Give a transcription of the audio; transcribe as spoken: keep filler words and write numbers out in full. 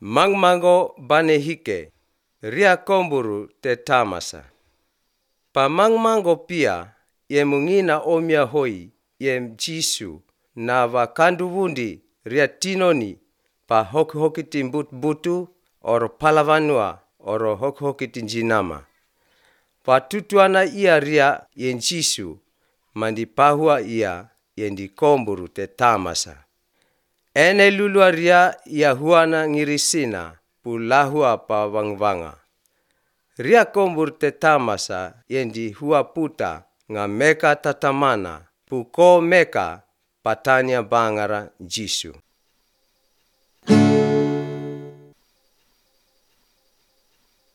Mangmango banehike, ria komburu te tamasa. Pa mangmango pia ye mungina omia hoi ye Jisu na vakanduvundi ria tinoni pa hoki hoki timbut butu oro palavanua oro hoki hoki tinjinama. Pa tutuana ia ria ye Jisu mandi pahua ia yendi komburu te tamasa. Ene lulua ria ia huana ngirisina pulahua pa vangvanga. Ria komburu te tamasa yendi hua puta nga meka tatamana puko meka patania bangara Jisu.